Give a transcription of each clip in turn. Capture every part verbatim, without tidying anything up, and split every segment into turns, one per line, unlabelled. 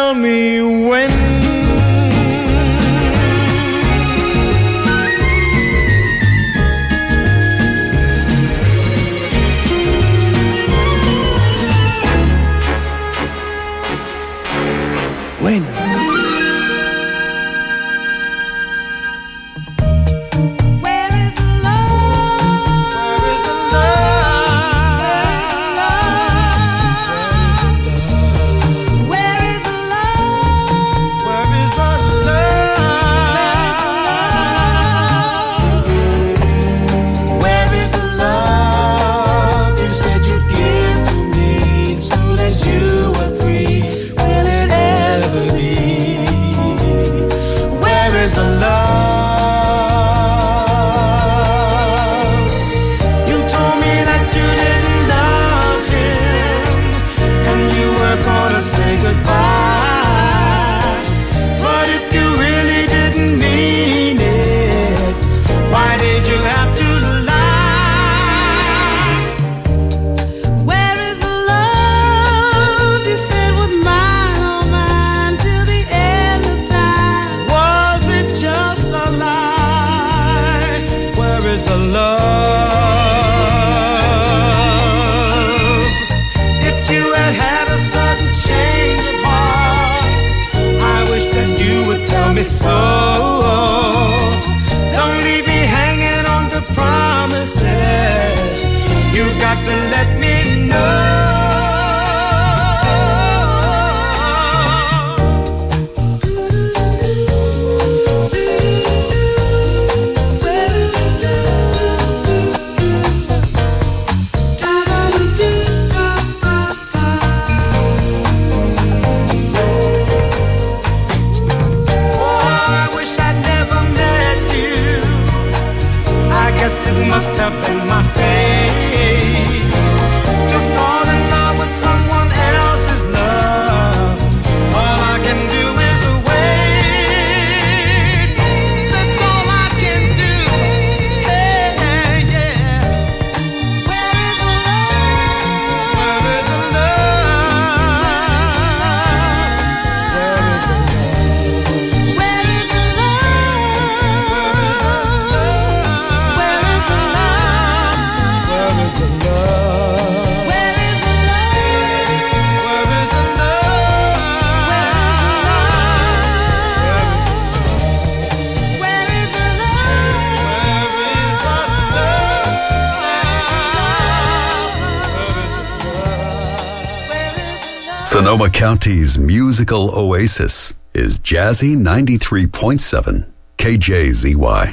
tell me when. When.
Sonoma County's musical oasis is Jazzy ninety-three point seven K J Z Y.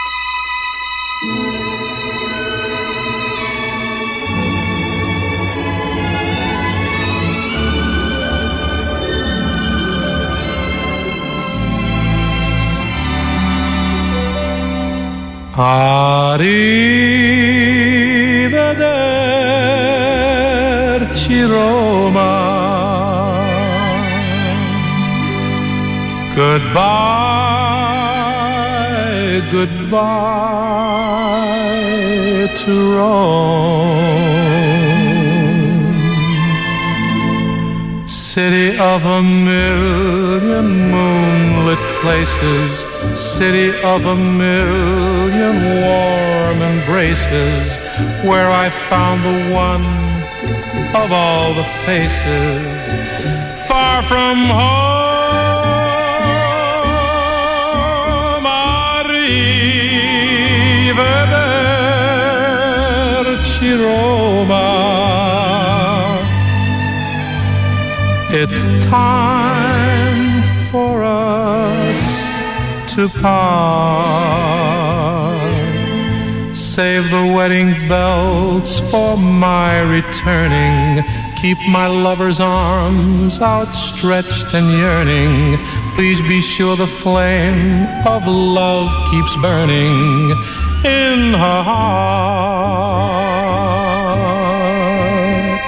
Arrivederci Roma. Goodbye, goodbye to Rome, city of a million moonlit places, city of a million warm embraces, where I found the one of all the faces, far from home. Arrivederci Roma. It's time for us to part. Save the wedding bells for my returning. Keep my lover's arms outstretched and yearning. Please be sure the flame of love keeps burning in her heart.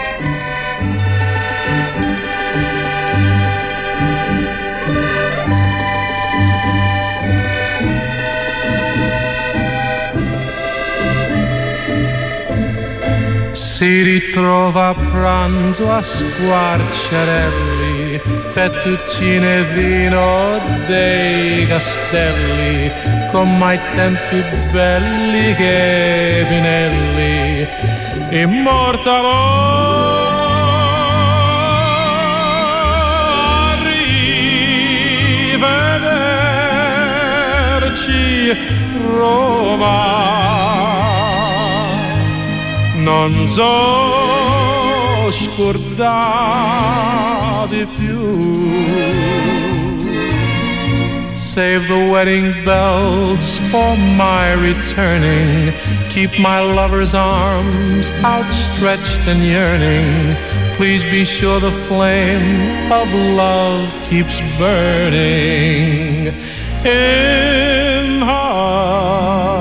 Si ritrova a pranzo a Squarciarelli, fettuccine e vino dei castelli, con mai tempi belli che Pinelli immortalò. Arrivederci Roma, non so scordare più. Save the wedding bells for my returning. Keep my lover's arms outstretched and yearning. Please be sure the flame of love keeps burning in her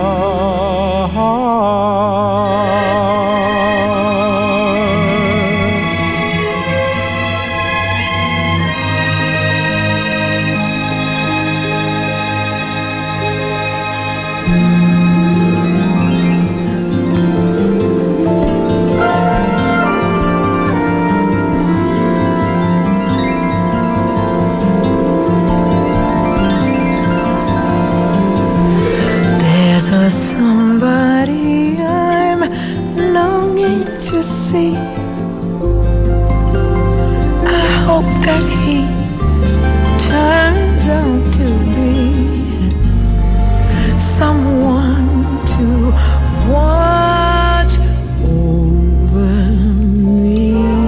somebody I'm longing to see. I hope that he turns out to be someone to watch over me.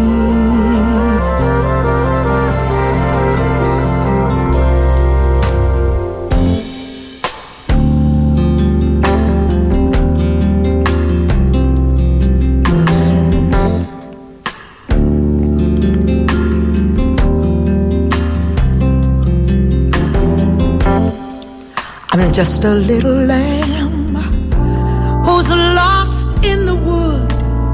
I'm just a little lamb who's lost in the wood.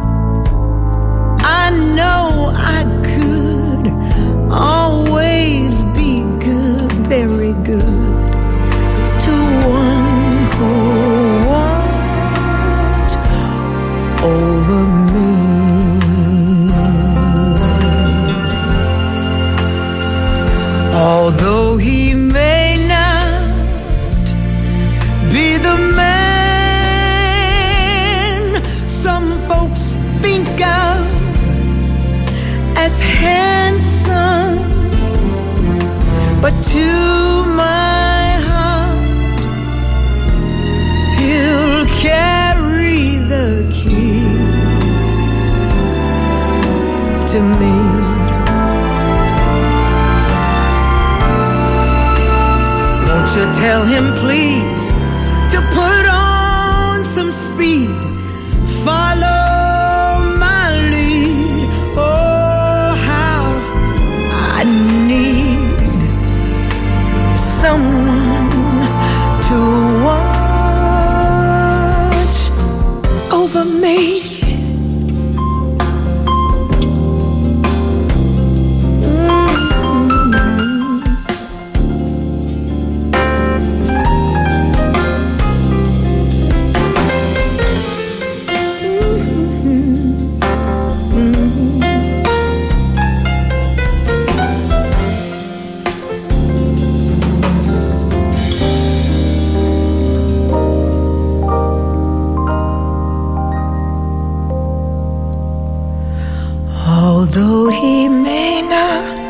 I know I could always be good, very good to one who watches over me. Although he may not be the man some folks think of as handsome, but to my heart he'll carry the key to me. Won't you tell him please to put on some speed, follow my lead. Oh, how I need someone to watch over me. Although he may not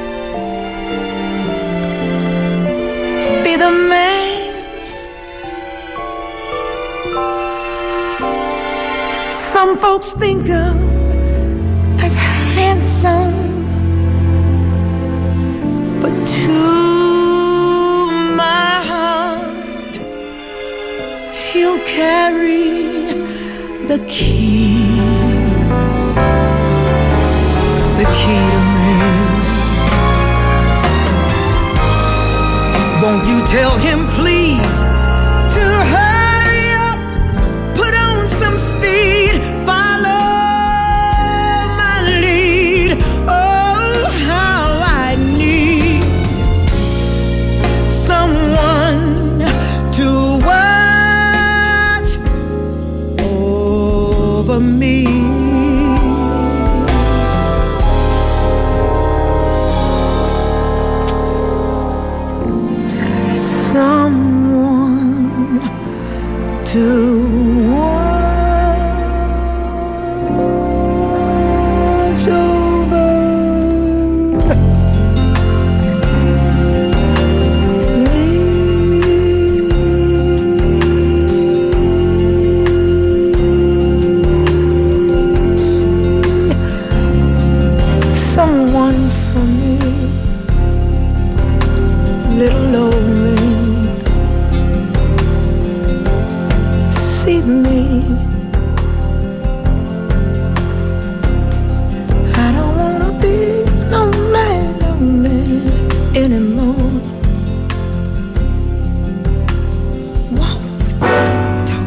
be the man some folks think of as handsome, but to my heart he'll carry the key. The key to me. Won't you tell him please to hurry up, put on some speed, follow my lead. Oh, how I need someone to watch over me. someone for me, little old me. See me, I don't wanna be lonely, lonely anymore. Walk with me, talk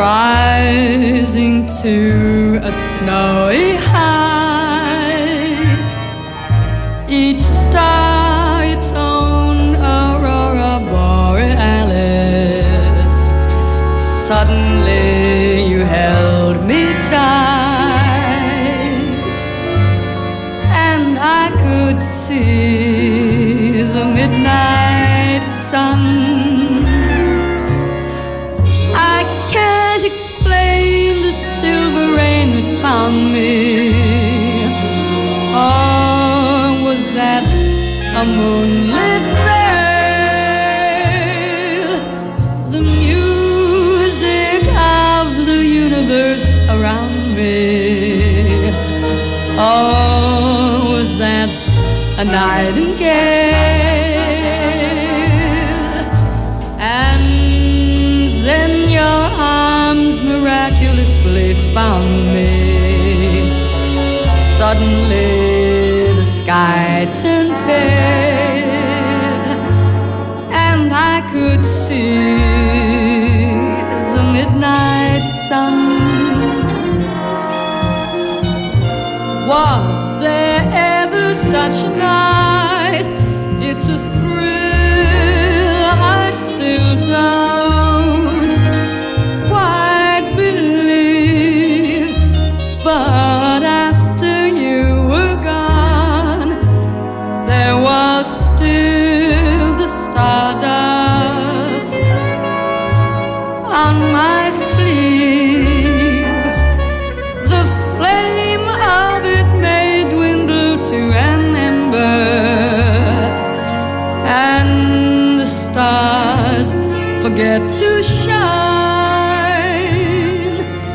rising to a snowy height, each star its own aurora borealis. Suddenly you held me tight, and I could see the midnight sun. I can't explain the silver rain that found me. Or was that a moonlit veil? The music of the universe around me. Or was that a nightingale? And then your arms miraculously found me. Suddenly the sky turned pale, and I could see the midnight sun. Was there ever such a night? It's a thrill I still don't quite believe. But after you were gone, there was still the stardust on my sleeve. The flame of it may dwindle to an ember, and the stars forget to shine,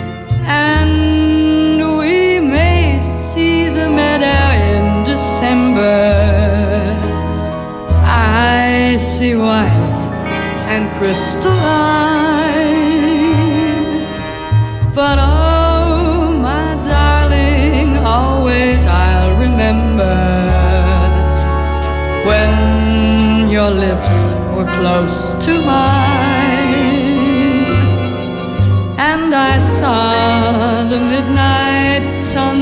and we may see the meadow in December. I see white and crystalline, but oh, my darling, always I'll remember when your lips were close to mine, and I saw the midnight sun.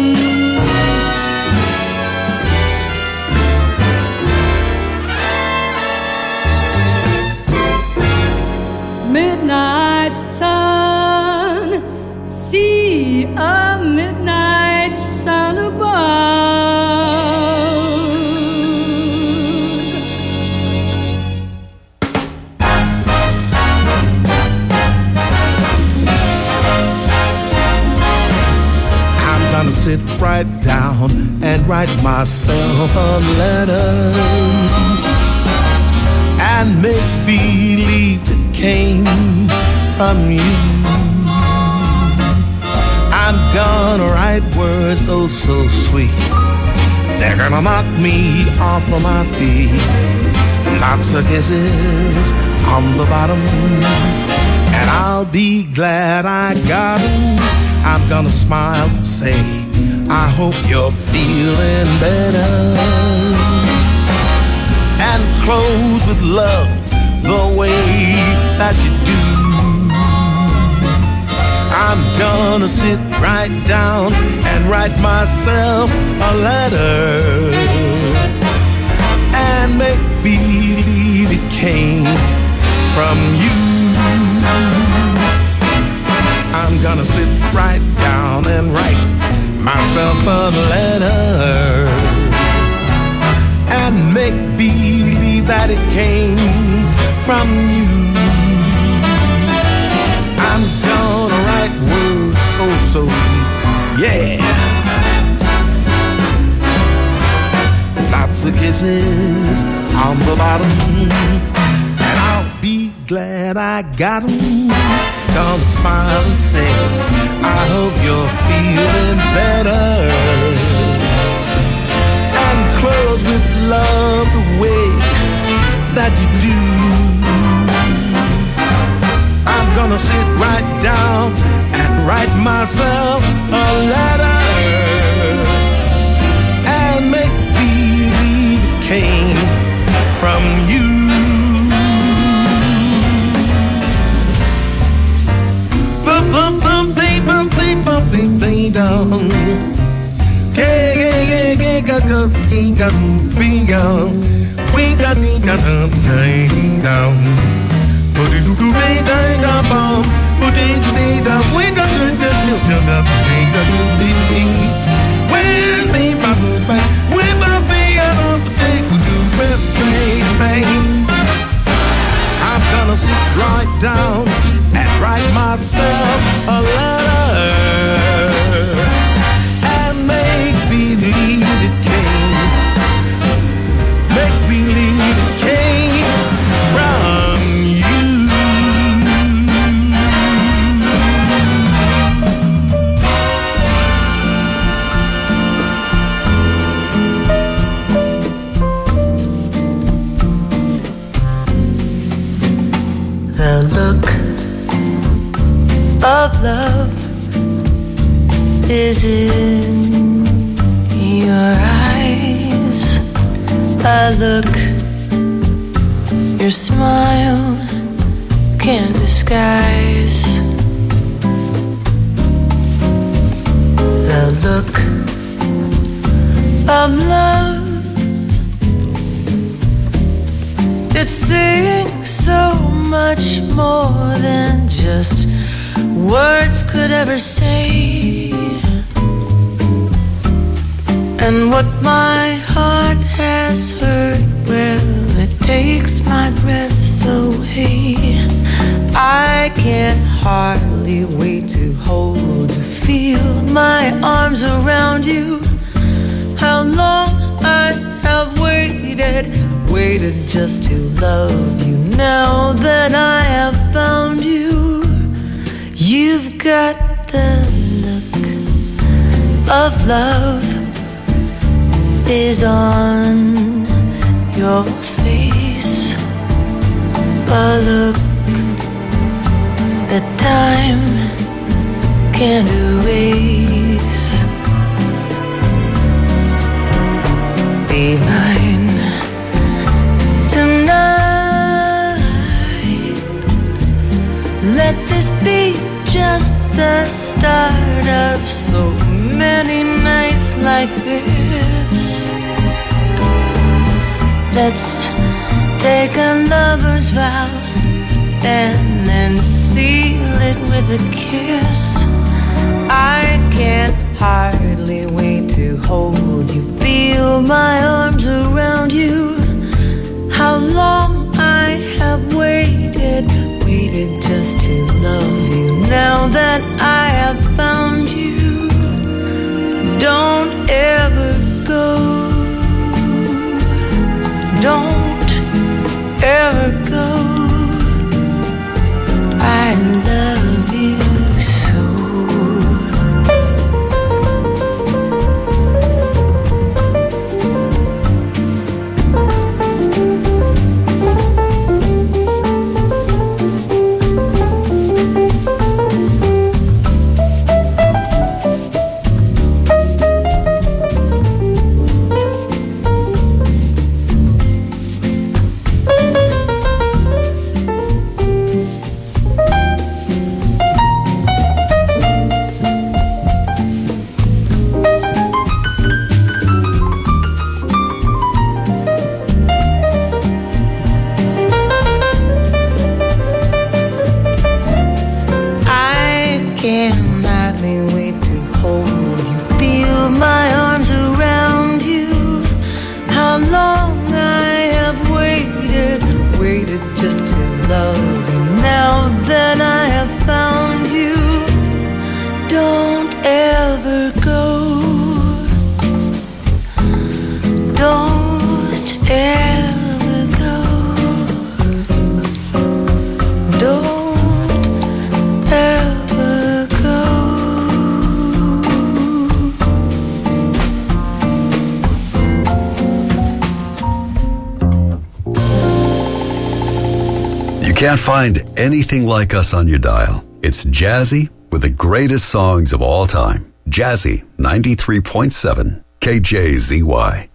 Midnight sun, see a midnight sun above.
I'm gonna sit right down and write myself a letter and make believe it came from you. I'm gonna write words oh so sweet, they're gonna knock me off of my feet. Lots of kisses on the bottom, and I'll be glad I got 'em. I'm gonna smile and say, I hope you're feeling better, and close with love the way that you do. I'm gonna sit right down and write myself a letter and make believe it came from you. I'm gonna sit right down and write myself a letter and make believe that it came from you. I'm gonna write words oh so sweet, yeah. Lots of kisses on the bottom, and I'll be glad I got 'em. Gonna smile and say, I hope you're feeling better, and close with love the way that you do. I'm gonna sit right down and write myself a letter and make believe it came from you. But dong. Hey, hey, hey, hey, go, go, ding, go, ding, go. We got ding, go, ding, dong. Put it to me, ding, dong, bong. Put it to me, dong. We got to do, do, do, do, ding, go, ding, ding. When me, my boy, when my feet on the day, we do, bang, bang. I'm gonna sit right down and write myself a letter and make believe it came, make believe it came from you.
The look of love is in your eyes. A look your smile can't disguise. The look of love, it's saying so much more than just words could ever say. And what my heart has heard, well, it takes my breath away. I can hardly wait to hold you, feel my arms around you. How long I have waited, waited just to love you. Now that I have found you, you've got the look of love is on your face. A look that time can't erase. Be mine tonight. Let this be just the start of so many nights like this. Let's take a lover's vow and then seal it with a kiss. I can't hardly wait to hold you, feel my arms around you. How long I have waited, waited just to love you. Now that I have found you, don't ever go. Don't ever go. I love you so.
Can't find anything like us on your dial. It's Jazzy with the greatest songs of all time. Jazzy ninety-three point seven K J Z Y.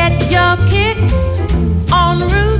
get your kicks on Route